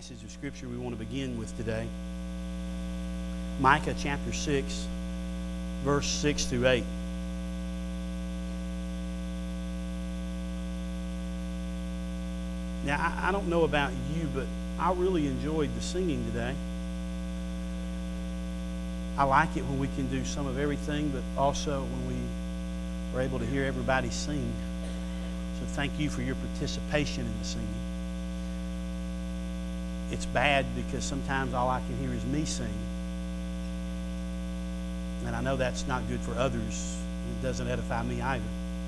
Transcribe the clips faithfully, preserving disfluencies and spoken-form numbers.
passage of Scripture we want to begin with today. Micah chapter six, verse six through eight. Now, I, I don't know about you, but I really enjoyed the singing today. I like it when we can do some of everything, but also when we are able to hear everybody sing. So thank you for your participation in the singing. It's bad because sometimes all I can hear is me sing. And I know that's not good for others. It doesn't edify me either.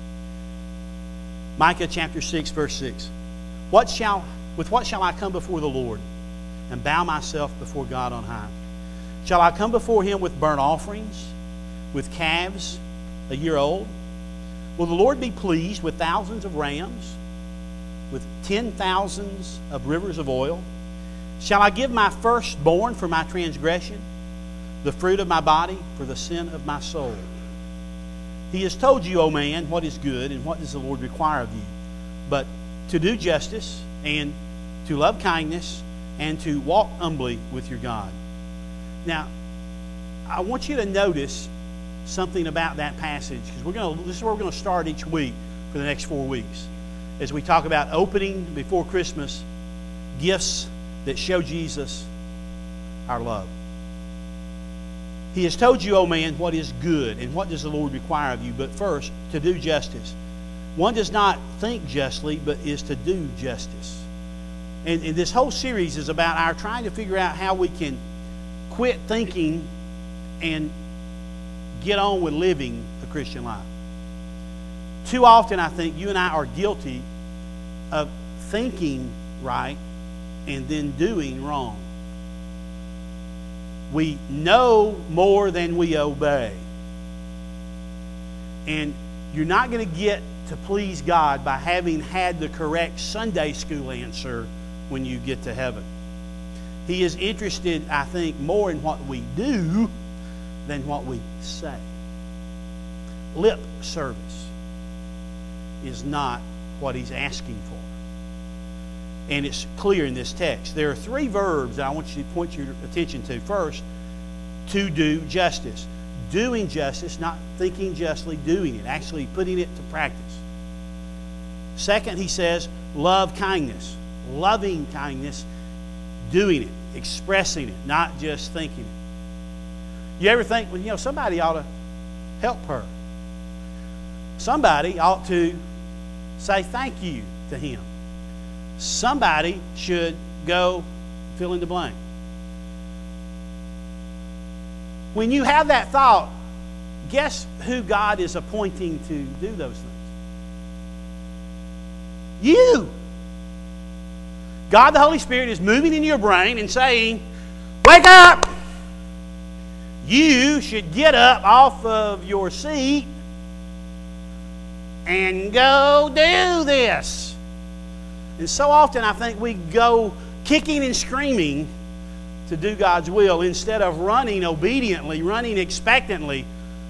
Micah chapter six, verse six. What shall, with what shall I come before the Lord and bow myself before God on high? Shall I come before Him with burnt offerings, with calves a year old? Will the Lord be pleased with thousands of rams, with ten thousands of rivers of oil? Shall I give my firstborn for my transgression, the fruit of my body for the sin of my soul? He has told you, O man, what is good, and what does the Lord require of you, but to do justice, and to love kindness, and to walk humbly with your God. Now, I want you to notice something about that passage, because we're going to, this is where we're going to start each week for the next four weeks, as we talk about opening before Christmas gifts that show Jesus our love. He has told you, O man, what is good, and what does the Lord require of you, but first, to do justice. One does not think justly, but is to do justice. And, and this whole series is about our trying to figure out how we can quit thinking and get on with living a Christian life. Too often, I think, you and I are guilty of thinking right and then doing wrong. We know more than we obey. And you're not going to get to please God by having had the correct Sunday school answer when you get to heaven. He is interested, I think, more in what we do than what we say. Lip service is not what He's asking for. And it's clear in this text. There are three verbs that I want you to point your attention to. First, to do justice. Doing justice, not thinking justly, doing it, actually putting it to practice. Second, he says, love kindness. Loving kindness, doing it, expressing it, not just thinking it. You ever think, well, you know, somebody ought to help her. Somebody ought to say thank you to him. Somebody should go fill in the blank. When you have that thought, guess who God is appointing to do those things? You. God the Holy Spirit is moving in your brain and saying, wake up! You should get up off of your seat and go do this. And so often I think we go kicking and screaming to do God's will instead of running obediently, running expectantly.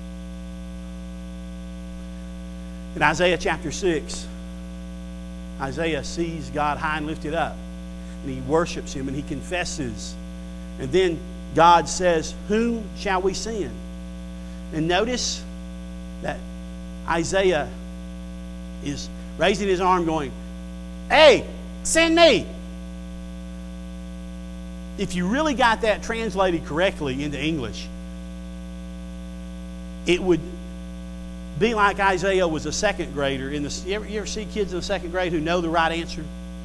In Isaiah chapter six, Isaiah sees God high and lifted up, and he worships Him and he confesses. And then God says, whom shall we send? And notice that Isaiah is raising his arm going, hey, send me. If you really got that translated correctly into English, it would be like Isaiah was a second grader. In the, you, ever, you ever see kids in the second grade who know the right answer?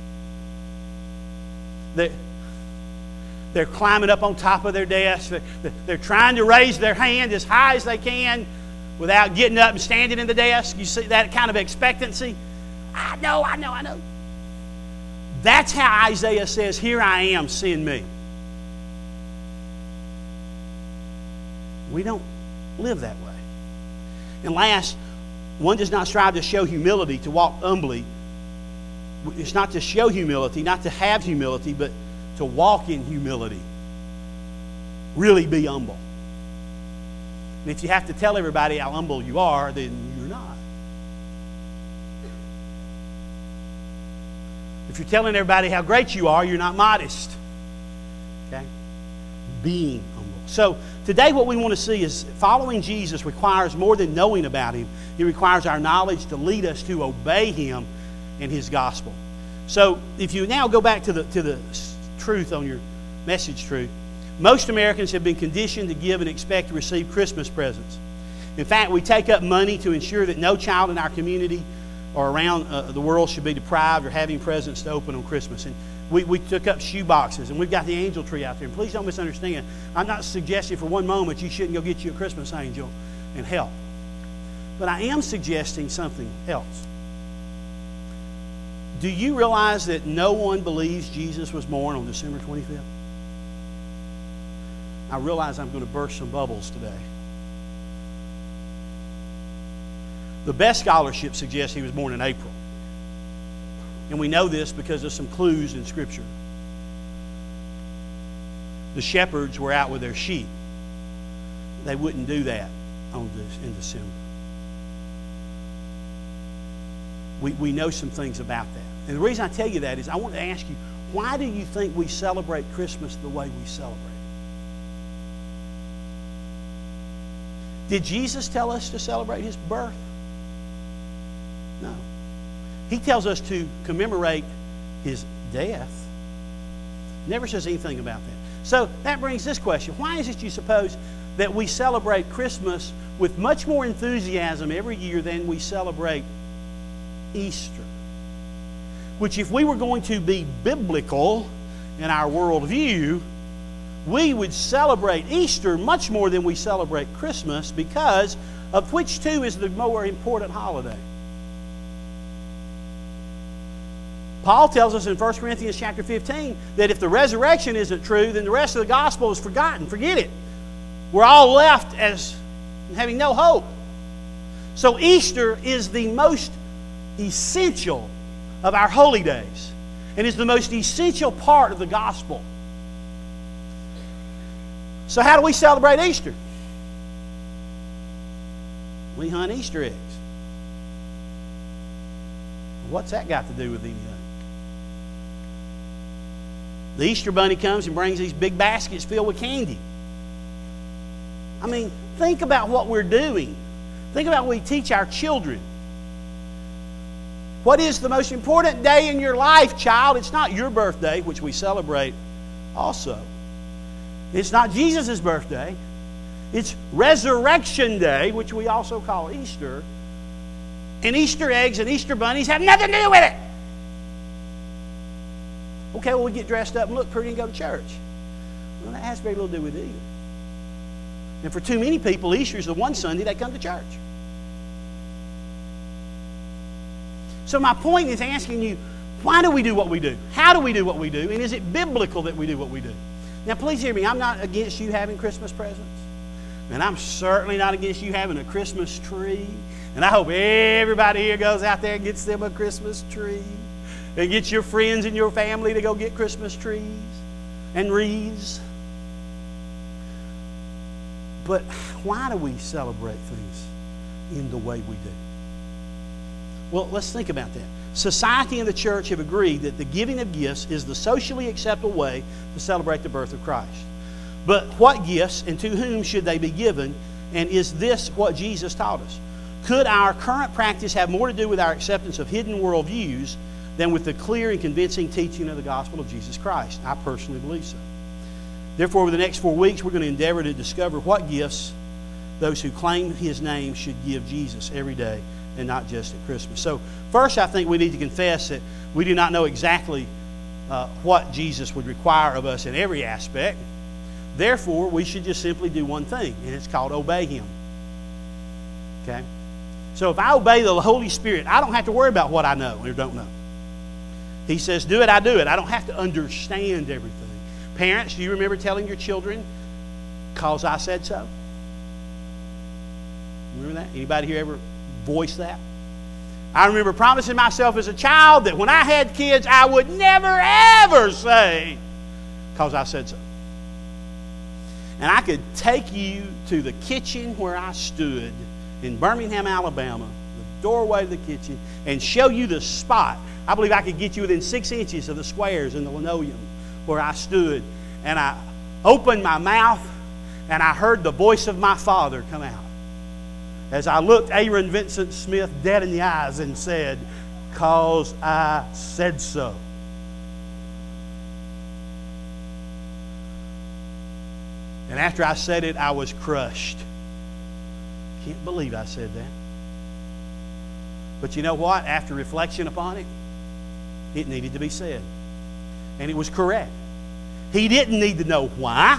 They're, they're climbing up on top of their desk. They're, they're trying to raise their hand as high as they can without getting up and standing in the desk. You see that kind of expectancy? I know, I know, I know. That's how Isaiah says, here I am, send me. We don't live that way. And last, one does not strive to show humility, to walk humbly. It's not to show humility, not to have humility, but to walk in humility. Really be humble. And if you have to tell everybody how humble you are, then you're not. If you're telling everybody how great you are, you're not modest. Okay? Being humble. So today what we want to see is following Jesus requires more than knowing about Him. It requires our knowledge to lead us to obey Him and His gospel. So if you now go back to the, to the truth on your message truth, most Americans have been conditioned to give and expect to receive Christmas presents. In fact, we take up money to ensure that no child in our community or around uh, the world should be deprived or having presents to open on Christmas. And we, we took up shoe boxes, and we've got the angel tree out there. And please don't misunderstand. I'm not suggesting for one moment you shouldn't go get you a Christmas angel and help. But I am suggesting something else. Do you realize that no one believes Jesus was born on December twenty-fifth? I realize I'm going to burst some bubbles today. The best scholarship suggests He was born in April. And we know this because of some clues in Scripture. The shepherds were out with their sheep. They wouldn't do that on this, in December. We, we know some things about that. And the reason I tell you that is I want to ask you, why do you think we celebrate Christmas the way we celebrate it? Did Jesus tell us to celebrate His birth? No. He tells us to commemorate His death. Never says anything about that. So that brings this question. Why is it you suppose that we celebrate Christmas with much more enthusiasm every year than we celebrate Easter? Which, if we were going to be biblical in our worldview, we would celebrate Easter much more than we celebrate Christmas, because of which two is the more important holiday? Paul tells us in First Corinthians chapter fifteen that if the resurrection isn't true, then the rest of the gospel is forgotten. Forget it. We're all left as having no hope. So Easter is the most essential of our holy days, and is the most essential part of the gospel. So how do we celebrate Easter? We hunt Easter eggs. What's that got to do with anything? The Easter bunny comes and brings these big baskets filled with candy. I mean, think about what we're doing. Think about what we teach our children. What is the most important day in your life, child? It's not your birthday, which we celebrate also. It's not Jesus' birthday. It's Resurrection Day, which we also call Easter. And Easter eggs and Easter bunnies have nothing to do with it. Okay, well, we get dressed up and look pretty and go to church. Well, that has very little to do with it either. And for too many people, Easter is the one Sunday they come to church. So my point is asking you, why do we do what we do? How do we do what we do? And is it biblical that we do what we do? Now, please hear me. I'm not against you having Christmas presents. And I'm certainly not against you having a Christmas tree. And I hope everybody here goes out there and gets them a Christmas tree. And get your friends and your family to go get Christmas trees and wreaths. But why do we celebrate things in the way we do? Well, let's think about that. Society and the church have agreed that the giving of gifts is the socially acceptable way to celebrate the birth of Christ. But what gifts and to whom should they be given? And is this what Jesus taught us? Could our current practice have more to do with our acceptance of hidden worldviews than with the clear and convincing teaching of the gospel of Jesus Christ? I personally believe so. Therefore, over the next four weeks, we're going to endeavor to discover what gifts those who claim His name should give Jesus every day, and not just at Christmas. So first, I think we need to confess that we do not know exactly uh, what Jesus would require of us in every aspect. Therefore, we should just simply do one thing, and it's called obey Him. Okay? So if I obey the Holy Spirit, I don't have to worry about what I know or don't know. He says, do it, I do it. I don't have to understand everything. Parents, do you remember telling your children, "Cause I said so"? Remember that? Anybody here ever voice that? I remember promising myself as a child that when I had kids, I would never, ever say, "Cause I said so." And I could take you to the kitchen where I stood in Birmingham, Alabama, the doorway of the kitchen, and show you the spot. I believe I could get you within six inches of the squares in the linoleum where I stood. and I opened my mouth, and I heard the voice of my Father come out. As I looked Aaron Vincent Smith dead in the eyes and said, "'Cause I said so." And after I said it, I was crushed. Can't believe I said that. But you know what? After reflection upon it, it needed to be said. And it was correct. He didn't need to know why.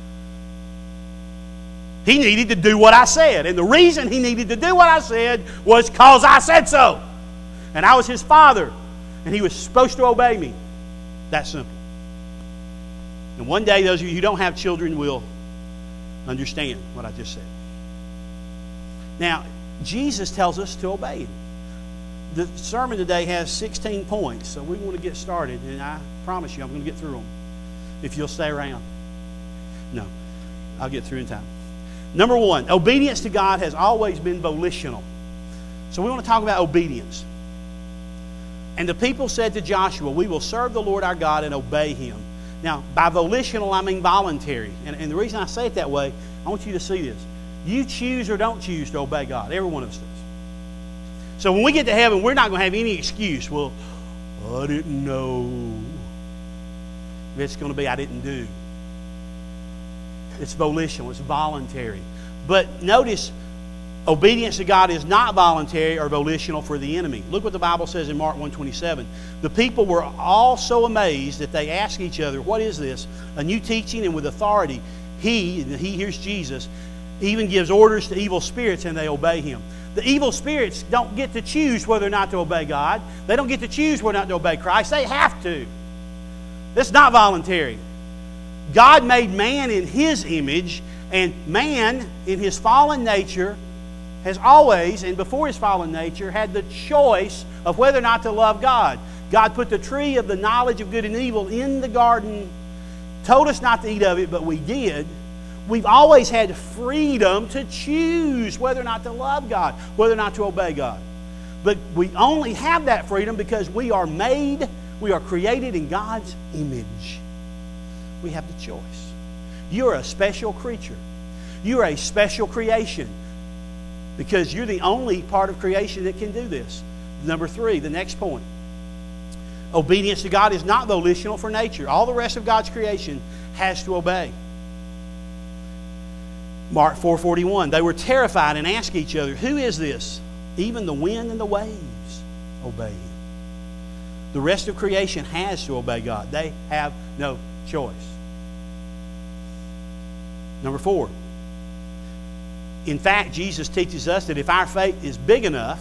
He needed to do what I said. And the reason he needed to do what I said was because I said so. And I was his father. And he was supposed to obey me. That simple. And one day, those of you who don't have children will understand what I just said. Now, Jesus tells us to obey Him. The sermon today has sixteen points, so we want to get started. And I promise you, I'm going to get through them. If you'll stay around. No, I'll get through in time. Number one, obedience to God has always been volitional. So we want to talk about obedience. And the people said to Joshua, "We will serve the Lord our God and obey Him." Now, by volitional, I mean voluntary. And, and the reason I say it that way, I want you to see this. You choose or don't choose to obey God. Every one of us does. So when we get to heaven, we're not going to have any excuse. Well, I didn't know. It's going to be, I didn't do. It's volitional. It's voluntary. But notice, obedience to God is not voluntary or volitional for the enemy. Look what the Bible says in Mark one twenty-seven. The people were all so amazed that they asked each other, "What is this? A new teaching and with authority. He," and he here's Jesus, "even gives orders to evil spirits and they obey Him." The evil spirits don't get to choose whether or not to obey God. They don't get to choose whether or not to obey Christ. They have to. It's not voluntary. God made man in His image, and man in his fallen nature has always, and before his fallen nature, had the choice of whether or not to love God. God put the tree of the knowledge of good and evil in the garden, told us not to eat of it, but we did. We've always had freedom to choose whether or not to love God, whether or not to obey God. But we only have that freedom because we are made, we are created in God's image. We have the choice. You're a special creature. You're a special creation because you're the only part of creation that can do this. Number three, the next point. Obedience to God is not volitional for nature. All the rest of God's creation has to obey. Mark four forty-one, they were terrified and asked each other, "Who is this? Even the wind and the waves obey Him." The rest of creation has to obey God. They have no choice. Number four. In fact, Jesus teaches us that if our faith is big enough,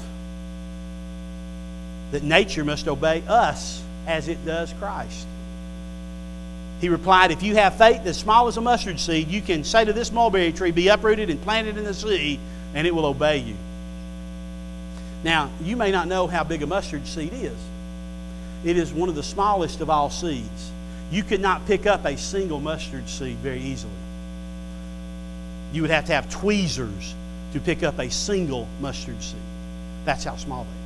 that nature must obey us as it does Christ. He replied, "If you have faith as small as a mustard seed, you can say to this mulberry tree, 'Be uprooted and planted in the sea,' and it will obey you." Now, you may not know how big a mustard seed is. It is one of the smallest of all seeds. You could not pick up a single mustard seed very easily. You would have to have tweezers to pick up a single mustard seed. That's how small they are.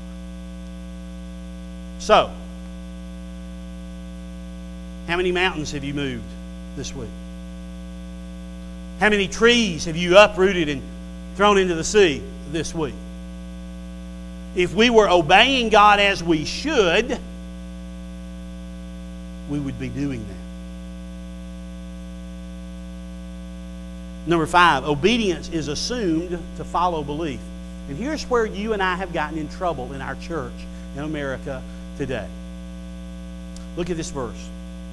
So, how many mountains have you moved this week? How many trees have you uprooted and thrown into the sea this week? If we were obeying God as we should, we would be doing that. Number five, obedience is assumed to follow belief. And here's where you and I have gotten in trouble in our church in America today. Look at this verse.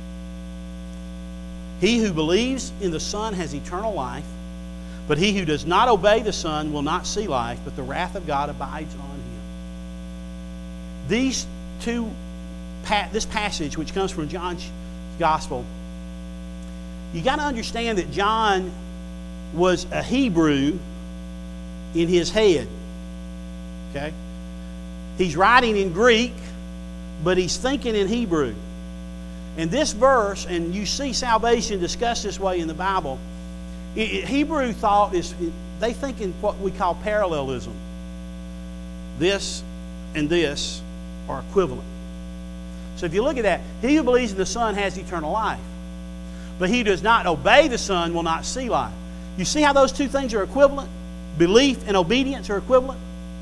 He who believes in the Son has eternal life, but he who does not obey the Son will not see life, but the wrath of God abides on him. These two, this passage, which comes from John's Gospel, you got to understand that John was a Hebrew in his head. Okay? He's writing in Greek, but he's thinking in Hebrew. And this verse, and you see salvation discussed this way in the Bible, it, it, Hebrew thought is, it, they think in what we call parallelism. This and this are equivalent. So if you look at that, he who believes in the Son has eternal life. But he who does not obey the Son will not see life. You see how those two things are equivalent? Belief and obedience are equivalent?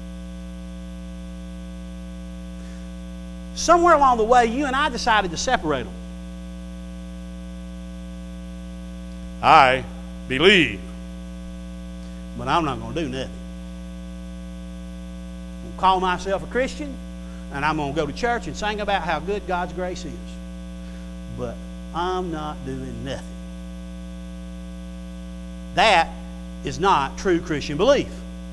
Somewhere along the way, you and I decided to separate them. I believe, but I'm not going to do nothing. I'm going to call myself a Christian, and I'm going to go to church and sing about how good God's grace is. But I'm not doing nothing. That is not true Christian belief.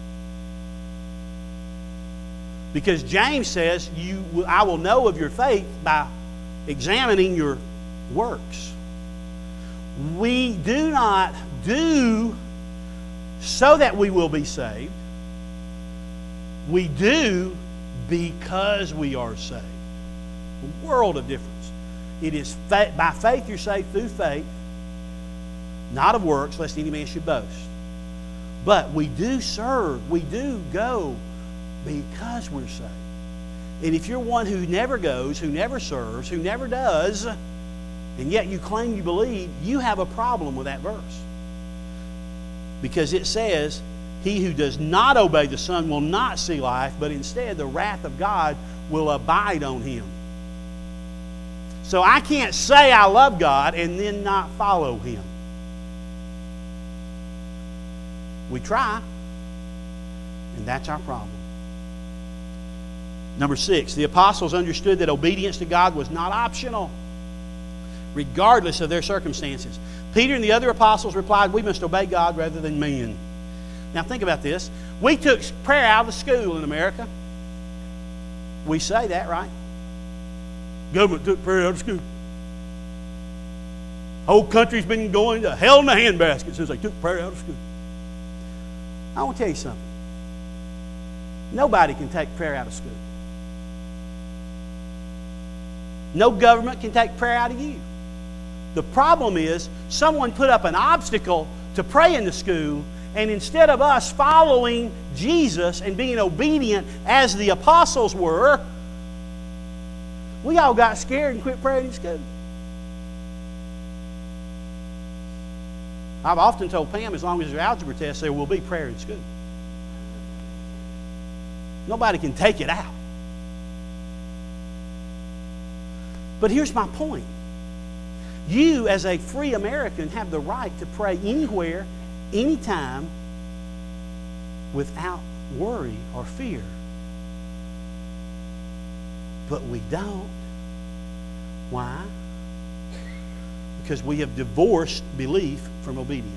Because James says, "You, I will know of your faith by examining your works." We do not do so that we will be saved. We do because we are saved. A world of difference. It is fa- by faith you're saved through faith, not of works, lest any man should boast. But we do serve, we do go because we're saved. And if you're one who never goes, who never serves, who never does, and yet you claim you believe, you have a problem with that verse. Because it says, he who does not obey the Son will not see life, but instead the wrath of God will abide on him. So I can't say I love God and then not follow him. We try, and that's our problem. Number six, the apostles understood that obedience to God was not optional, regardless of their circumstances. Peter and the other apostles replied, we must obey God rather than men. Now think about this. We took prayer out of the school in America. We say that, right? Government took prayer out of school. Whole country's been going to hell in a handbasket since they took prayer out of school. I want to tell you something. Nobody can take prayer out of school. No government can take prayer out of you. The problem is someone put up an obstacle to pray in the school, and instead of us following Jesus and being obedient as the apostles were, we all got scared and quit praying in school. I've often told Pam, as long as there's algebra tests, there will be prayer in school. Nobody can take it out. But here's my point. You, as a free American, have the right to pray anywhere, anytime, without worry or fear. But we don't. Why? Because we have divorced belief from obedience.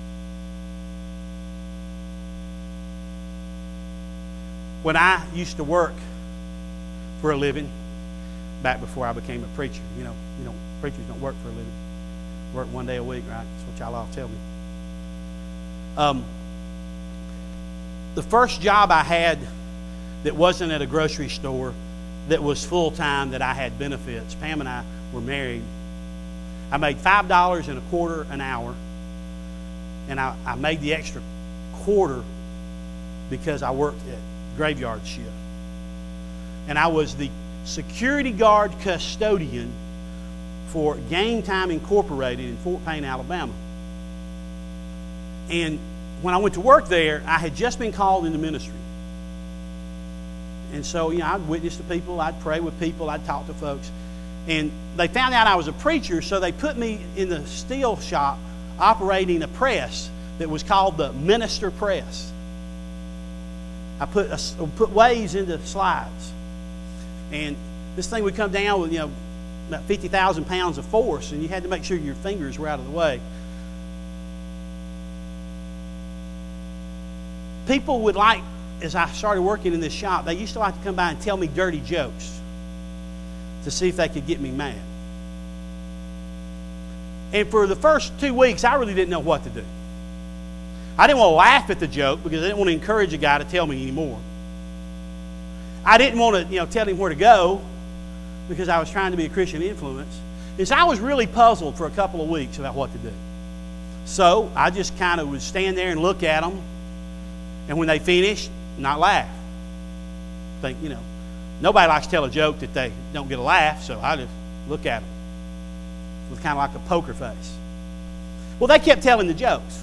When I used to work for a living, back before I became a preacher, you know, you know, preachers don't work for a living. Work one day a week, right? That's what y'all all tell me. Um, the first job I had that wasn't at a grocery store, that was full-time, that I had benefits, Pam and I were married. I made five dollars and a quarter an hour, and I, I made the extra quarter because I worked at graveyard shift. And I was the security guard custodian for Game Time Incorporated in Fort Payne, Alabama. And when I went to work there, I had just been called into ministry. And so, you know, I'd witness to people, I'd pray with people, I'd talk to folks. And they found out I was a preacher, so they put me in the steel shop operating a press that was called the Minister Press. I put, a, put waves into slides. And this thing would come down with, you know, about fifty thousand pounds of force, and you had to make sure your fingers were out of the way. People would like, as I started working in this shop, they used to like to come by and tell me dirty jokes to see if they could get me mad. And for the first two weeks, I really didn't know what to do. I didn't want to laugh at the joke because I didn't want to encourage a guy to tell me anymore. I didn't want to, you know, tell him where to go because I was trying to be a Christian influence. And so I was really puzzled for a couple of weeks about what to do. So I just kind of would stand there and look at them, and when they finished, not laugh. Think, you know, nobody likes to tell a joke that they don't get a laugh, so I just look at them with kind of like a poker face. Well, they kept telling the jokes.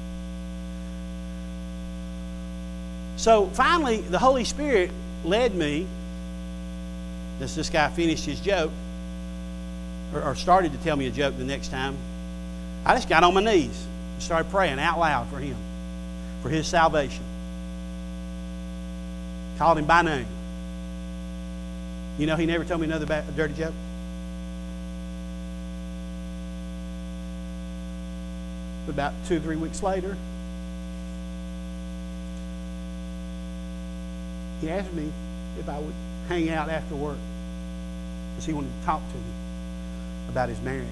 So finally, the Holy Spirit led me, as this guy finished his joke, or, or started to tell me a joke the next time, I just got on my knees and started praying out loud for him, for his salvation. Called him by name. You know, he never told me another bad, dirty joke. But about two or three weeks later, he asked me if I would hang out after work because he wanted to talk to me about his marriage.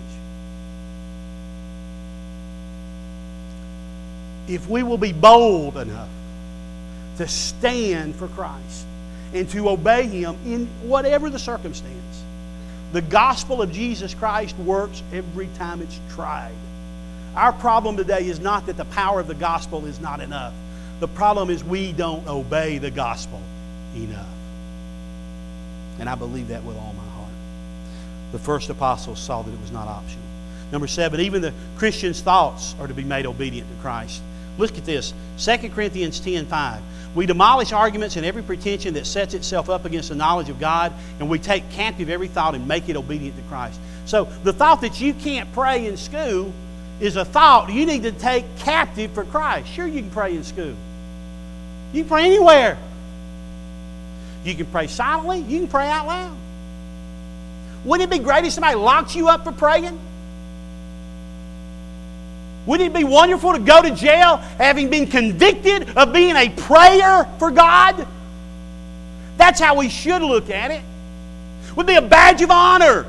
If we will be bold enough to stand for Christ and to obey Him in whatever the circumstance, the gospel of Jesus Christ works every time it's tried. Our problem today is not that the power of the gospel is not enough. The problem is we don't obey the gospel enough. And I believe that with all my heart. The first apostles saw that it was not optional. Number seven, even the Christian's thoughts are to be made obedient to Christ. Look at this. Second Corinthians ten five. We demolish arguments and every pretension that sets itself up against the knowledge of God, and we take captive every thought and make it obedient to Christ. So the thought that you can't pray in school is a thought you need to take captive for Christ. Sure, you can pray in school. You can pray anywhere. You can pray silently. You can pray out loud. Wouldn't it be great if somebody locked you up for praying? Wouldn't it be wonderful to go to jail having been convicted of being a prayer for God? That's how we should look at it. It would be a badge of honor.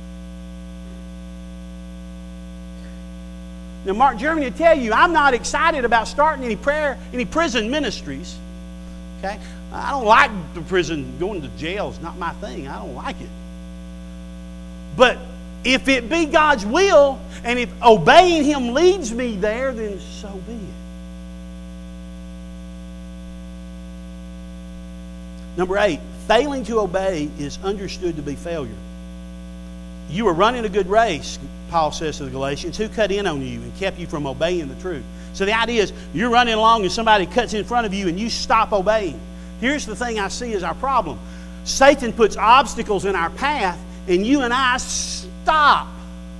Now, Mark Germany will tell you, I'm not excited about starting any prayer, any prison ministries. Okay? I don't like the prison, going to jail is not my thing. I don't like it. But if it be God's will, and if obeying Him leads me there, then so be it. Number eight, failing to obey is understood to be failure. You were running a good race, Paul says to the Galatians. Who cut in on you and kept you from obeying the truth? So the idea is you're running along and somebody cuts in front of you and you stop obeying. Here's the thing I see as our problem. Satan puts obstacles in our path and you and I stop.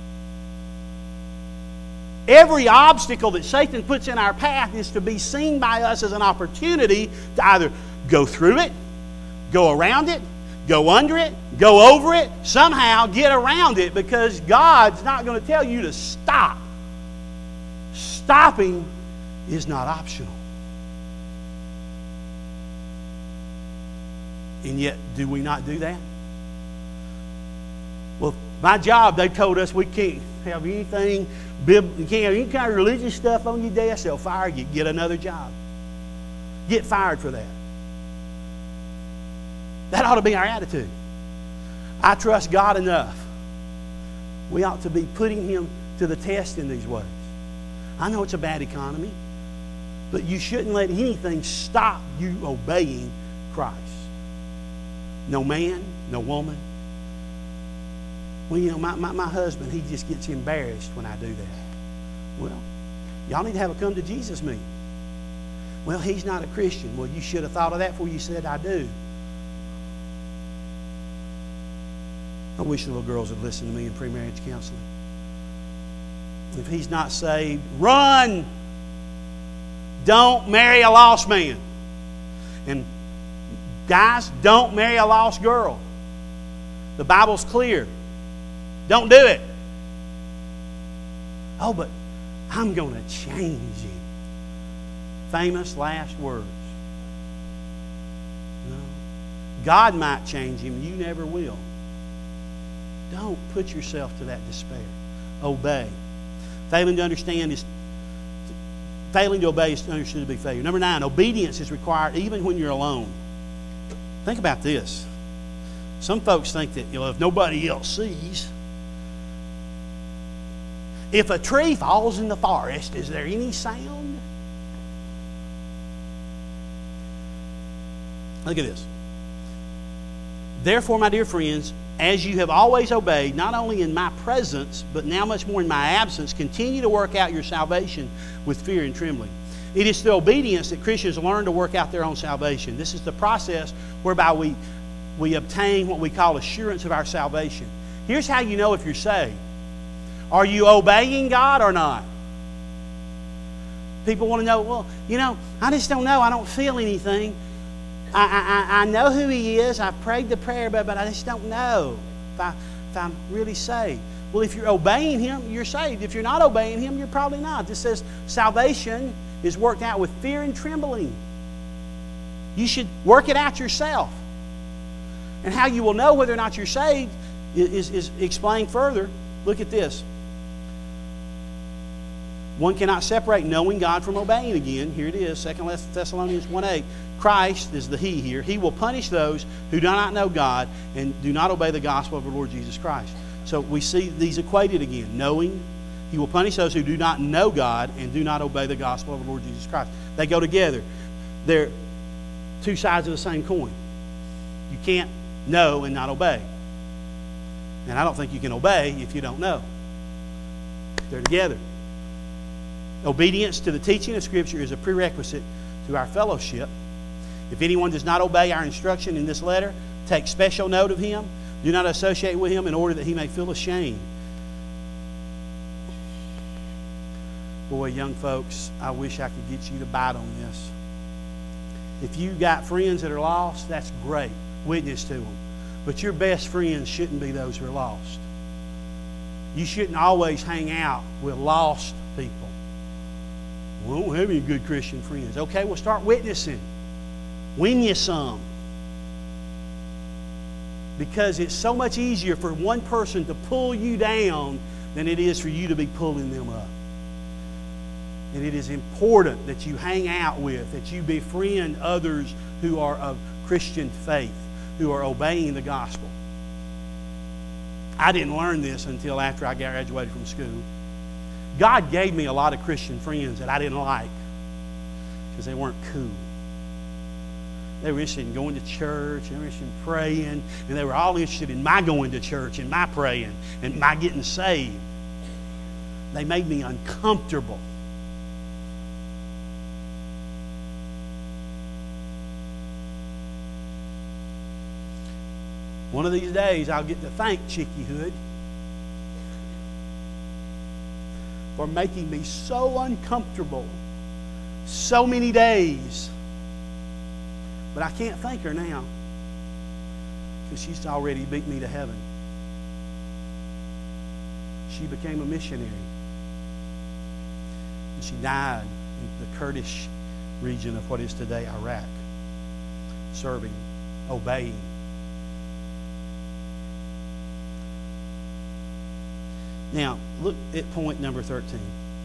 Every obstacle that Satan puts in our path is to be seen by us as an opportunity to either go through it, go around it, go under it, go over it, somehow get around it, because God's not going to tell you to stop. Stopping is not optional. And yet, do we not do that? Well, my job, they told us we can't have anything, you can't have any kind of religious stuff on your desk. They'll fire you. Get another job. Get fired for that. That ought to be our attitude. I trust God enough. We ought to be putting Him to the test in these ways. I know it's a bad economy, but you shouldn't let anything stop you obeying Christ. No man, no woman. Well, you know, my, my, my husband, he just gets embarrassed when I do that. Well, y'all need to have a come to Jesus meeting. Well, he's not a Christian. Well, you should have thought of that before you said, I do. I wish the little girls would listen to me in pre-marriage counseling. If he's not saved, run! Don't marry a lost man. And guys, don't marry a lost girl. The Bible's clear. Don't do it. Oh, but I'm going to change him. Famous last words. No. God might change him. You never will. Don't put yourself to that despair. Obey. Failing to understand is failing to obey is understood to be failure. Number nine, obedience is required even when you're alone. Think about this. Some folks think that, you know, if nobody else sees, if a tree falls in the forest, is there any sound? Look at this. Therefore, my dear friends, as you have always obeyed, not only in my presence, but now much more in my absence, continue to work out your salvation with fear and trembling. It is through obedience that Christians learn to work out their own salvation. This is the process whereby we, we obtain what we call assurance of our salvation. Here's how you know if you're saved. Are you obeying God or not? People want to know, well, you know, I just don't know. I don't feel anything. I, I, I know who He is. I've prayed the prayer, but, but I just don't know if, I, if I'm really saved. Well, if you're obeying Him, you're saved. If you're not obeying Him, you're probably not. This says salvation is worked out with fear and trembling. You should work it out yourself. And how you will know whether or not you're saved is, is, is explained further. Look at this. One cannot separate knowing God from obeying again. Here it is, Second Thessalonians one eight. Christ is the He here. He will punish those who do not know God and do not obey the gospel of the Lord Jesus Christ. So we see these equated again. Knowing, He will punish those who do not know God and do not obey the gospel of the Lord Jesus Christ. They go together. They're two sides of the same coin. You can't know and not obey. And I don't think you can obey if you don't know. They're together. Obedience to the teaching of Scripture is a prerequisite to our fellowship. If anyone does not obey our instruction in this letter, take special note of him. Do not associate with him in order that he may feel ashamed. Boy, young folks, I wish I could get you to bite on this. If you got friends that are lost, that's great. Witness to them. But your best friends shouldn't be those who are lost. You shouldn't always hang out with lost people. We don't have any good Christian friends. Okay, well, start witnessing. Win you some. Because it's so much easier for one person to pull you down than it is for you to be pulling them up. And it is important that you hang out with, that you befriend others who are of Christian faith, who are obeying the gospel. I didn't learn this until after I graduated from school. God gave me a lot of Christian friends that I didn't like because they weren't cool. They were interested in going to church, they were interested in praying, and they were all interested in my going to church and my praying and my getting saved. They made me uncomfortable. One of these days, I'll get to thank Chicky Hood for making me so uncomfortable so many days. But I can't thank her now because she's already beat me to heaven. She became a missionary. And she died in the Kurdish region of what is today Iraq, serving, obeying. Now, look at point number thirteen.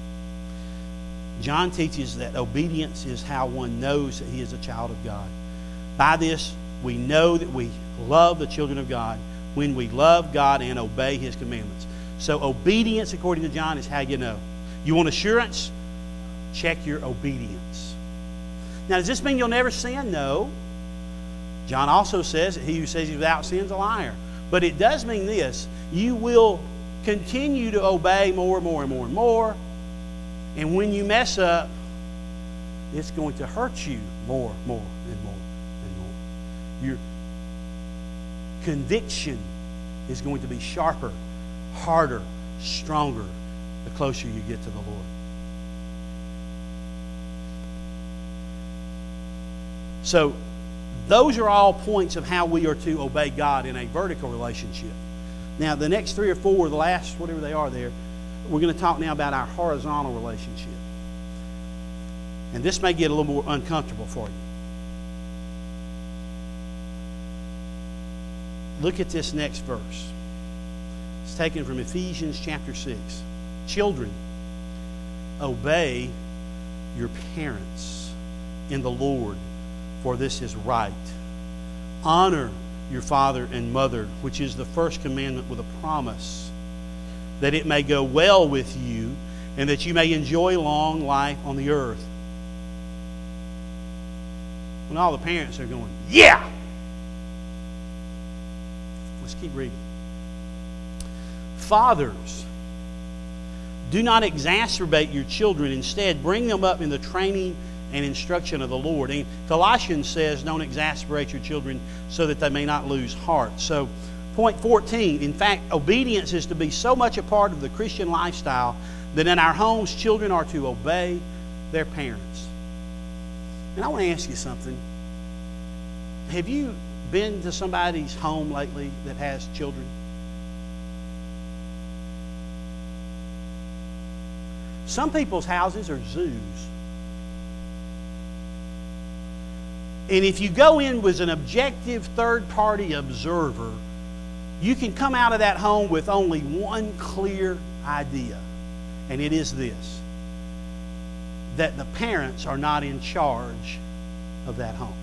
John teaches that obedience is how one knows that he is a child of God. By this, we know that we love the children of God when we love God and obey His commandments. So obedience, according to John, is how you know. You want assurance? Check your obedience. Now, does this mean you'll never sin? No. John also says that he who says he's without sin is a liar. But it does mean this. You will continue to obey more and more and more and more. And when you mess up, it's going to hurt you more, more, and more, and more. Your conviction is going to be sharper, harder, stronger the closer you get to the Lord. So, those are all points of how we are to obey God in a vertical relationship. Now, the next three or four, the last, whatever they are there, we're going to talk now about our horizontal relationship. And this may get a little more uncomfortable for you. Look at this next verse. It's taken from Ephesians chapter six. Children, obey your parents in the Lord, for this is right. Honor your father and mother, which is the first commandment with a promise, that it may go well with you and that you may enjoy long life on the earth. When all the parents are going, yeah! Let's keep reading. Fathers, do not exacerbate your children. Instead, bring them up in the training and instruction of the Lord. And Colossians says, don't exasperate your children so that they may not lose heart. So, point fourteen, in fact, obedience is to be so much a part of the Christian lifestyle that in our homes, children are to obey their parents. And I want to ask you something. Have you been to somebody's home lately that has children? Some people's houses are zoos. And if you go in with an objective third-party observer, you can come out of that home with only one clear idea. And it is this: that the parents are not in charge of that home.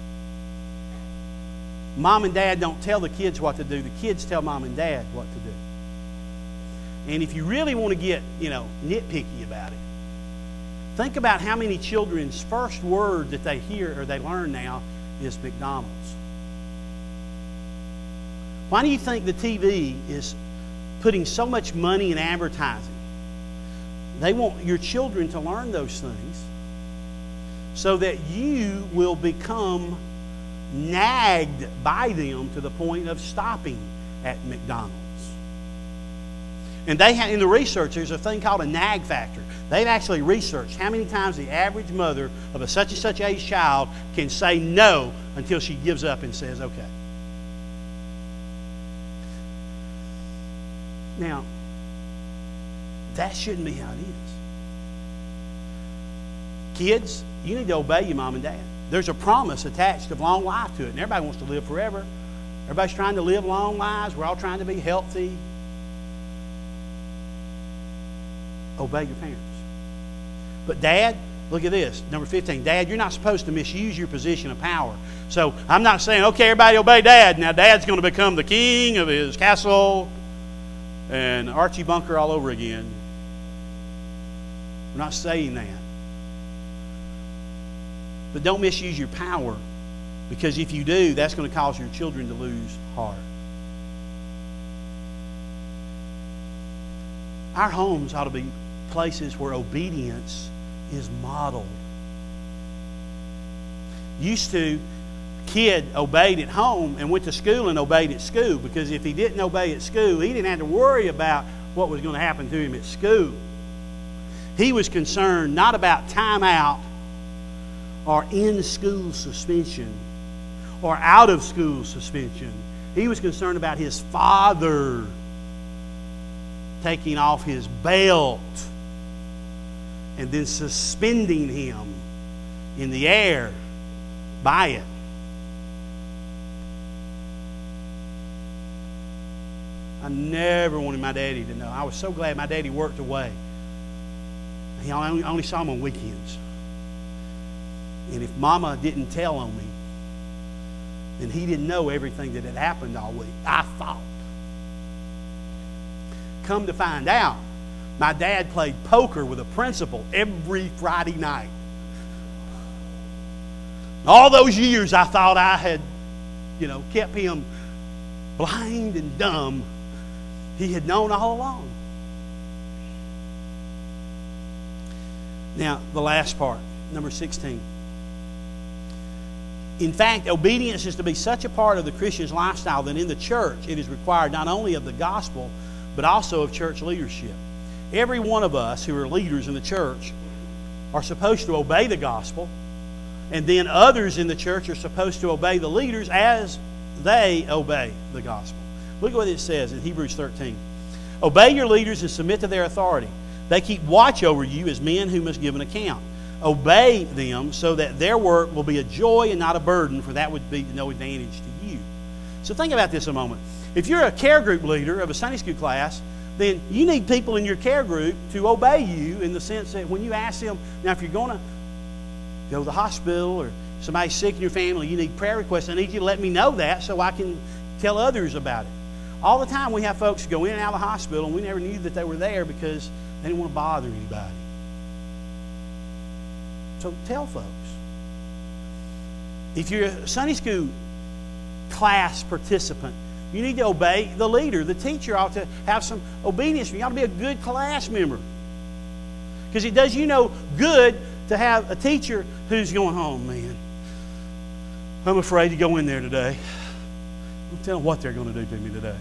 Mom and dad don't tell the kids what to do. The kids tell mom and dad what to do. And if you really want to get, you know, nitpicky about it, think about how many children's first word that they hear or they learn now is McDonald's. Why do you think the T V is putting so much money in advertising? They want your children to learn those things so that you will become nagged by them to the point of stopping at McDonald's. And they have, in the research, there's a thing called a nag factor. They've actually researched how many times the average mother of a such and such age child can say no until she gives up and says, okay. Now, that shouldn't be how it is. Kids, you need to obey your mom and dad. There's a promise attached of long life to it, and everybody wants to live forever. Everybody's trying to live long lives. We're all trying to be healthy. Obey your parents. But Dad, look at this, number fifteen. Dad, you're not supposed to misuse your position of power. So I'm not saying, okay, everybody obey Dad. Now Dad's going to become the king of his castle and Archie Bunker all over again. I'm not saying that. But don't misuse your power, because if you do, that's going to cause your children to lose heart. Our homes ought to be places where obedience is modeled. Used to, kid obeyed at home and went to school and obeyed at school, because if he didn't obey at school, he didn't have to worry about what was going to happen to him at school. He was concerned not about time out or in-school suspension or out-of-school suspension. He was concerned about his father taking off his belt and then suspending him in the air by it. I never wanted my daddy to know. I was so glad my daddy worked away. He only, only saw him on weekends. And if Mama didn't tell on me, then he didn't know everything that had happened all week. I thought. Come to find out, my dad played poker with a principal every Friday night. All those years I thought I had, you know, kept him blind and dumb. He had known all along. Now, the last part, number sixteen. In fact, obedience is to be such a part of the Christian's lifestyle that in the church it is required not only of the gospel, but also of church leadership. Every one of us who are leaders in the church are supposed to obey the gospel, and then others in the church are supposed to obey the leaders as they obey the gospel. Look at what it says in Hebrews thirteen. Obey your leaders and submit to their authority. They keep watch over you as men who must give an account. Obey them so that their work will be a joy and not a burden, for that would be no advantage to you. So think about this a moment. If you're a care group leader of a Sunday school class, then you need people in your care group to obey you, in the sense that when you ask them, now if you're going to go to the hospital or somebody's sick in your family, you need prayer requests, I need you to let me know that so I can tell others about it. All the time we have folks go in and out of the hospital and we never knew that they were there because they didn't want to bother anybody. So tell folks. If you're a Sunday school class participant, You need to obey the leader. The teacher ought to have some obedience. You ought to be a good class member. Because it does you no good to have a teacher who's going, oh man, I'm afraid to go in there today. Don't tell them what they're going to do to me today.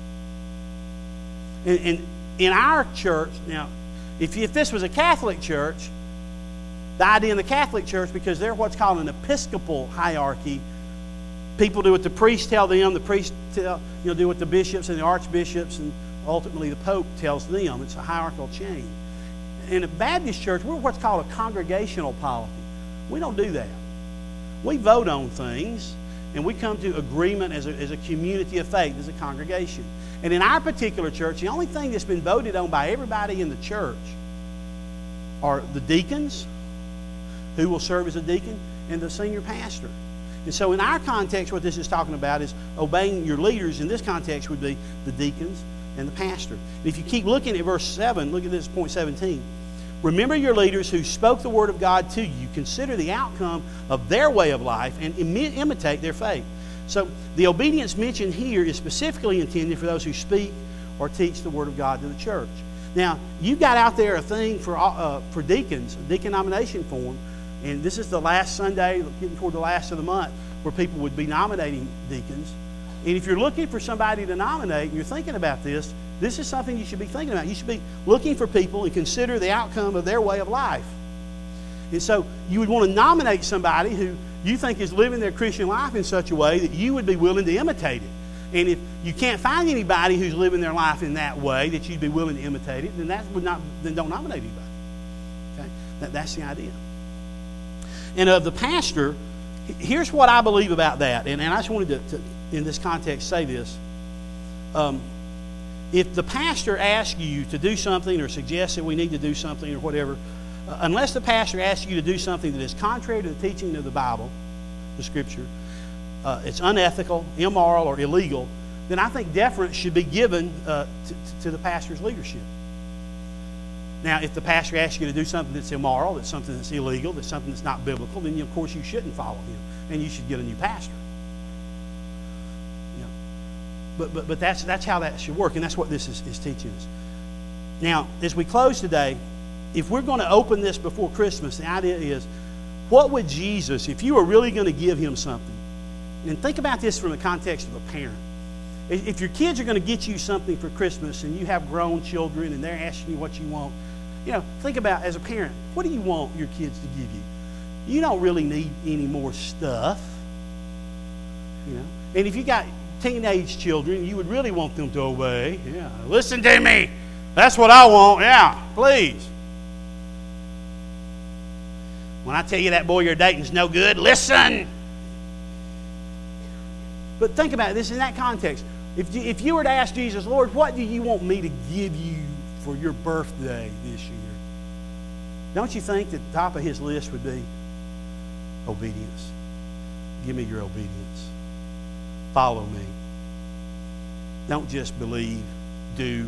And, and in our church, now, if, if this was a Catholic church, the idea in the Catholic church, because they're what's called an episcopal hierarchy, people do what the priests tell them, the priests tell, you know, do what the bishops and the archbishops and ultimately the Pope tells them. It's a hierarchical chain. In a Baptist church, we're what's called a congregational polity. We don't do that. We vote on things, and we come to agreement as a, as a community of faith, as a congregation. And in our particular church, the only thing that's been voted on by everybody in the church are the deacons, who will serve as a deacon, and the senior pastor. And so in our context, what this is talking about is obeying your leaders. In this context would be the deacons and the pastor. And if you keep looking at verse seven, look at this, point seventeen. Remember your leaders who spoke the word of God to you. Consider the outcome of their way of life and imi- imitate their faith. So the obedience mentioned here is specifically intended for those who speak or teach the word of God to the church. Now, you got out there a thing for, uh, for deacons, a deacon nomination form. And this is the last Sunday, getting toward the last of the month, where people would be nominating deacons. And if you're looking for somebody to nominate and you're thinking about this, this is something you should be thinking about. You should be looking for people and consider the outcome of their way of life. And so you would want to nominate somebody who you think is living their Christian life in such a way that you would be willing to imitate it. And if you can't find anybody who's living their life in that way that you'd be willing to imitate it, then that would not then don't nominate anybody. Okay? That, that's the idea. And of the pastor, here's what I believe about that. And, and I just wanted to, to, in this context, say this. Um, if the pastor asks you to do something or suggests that we need to do something or whatever, uh, unless the pastor asks you to do something that is contrary to the teaching of the Bible, the Scripture, uh, it's unethical, immoral, or illegal, then I think deference should be given uh, to, to the pastor's leadership. Now, if the pastor asks you to do something that's immoral, that's something that's illegal, that's something that's not biblical, then you, of course you shouldn't follow him, and you should get a new pastor. You know, but but but that's that's how that should work, and that's what this is, is teaching us. Now, as we close today, if we're going to open this before Christmas, the idea is, what would Jesus, if you were really going to give him something, and think about this from the context of a parent. If your kids are going to get you something for Christmas and you have grown children and they're asking you what you want, you know, think about, as a parent, what do you want your kids to give you? You don't really need any more stuff. You know, and if you got teenage children, you would really want them to obey. Yeah, listen to me. That's what I want. Yeah, please. When I tell you that boy you're dating's no good, listen. But think about this in that context. If you, if you were to ask Jesus, Lord, what do you want me to give you for your birthday this year? Don't you think that the top of his list would be obedience? Give me your obedience. Follow me. Don't just believe, do.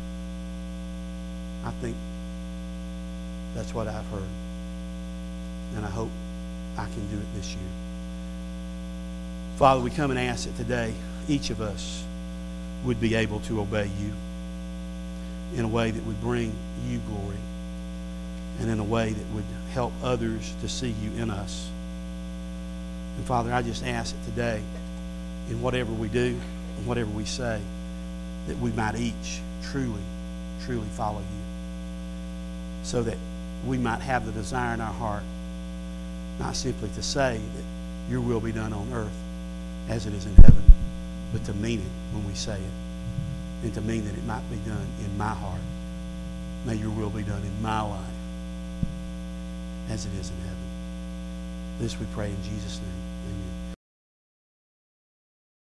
I think that's what I've heard. And I hope I can do it this year. Father, we come and ask that today each of us would be able to obey you in a way that would bring you glory and in a way that would help others to see you in us. And Father, I just ask that today, in whatever we do and whatever we say, that we might each truly, truly follow you, so that we might have the desire in our heart, not simply to say that your will be done on earth as it is in heaven, but to mean it when we say it, and to mean that it might be done in my heart. May your will be done in my life as it is in heaven. This we pray in Jesus' name. Amen.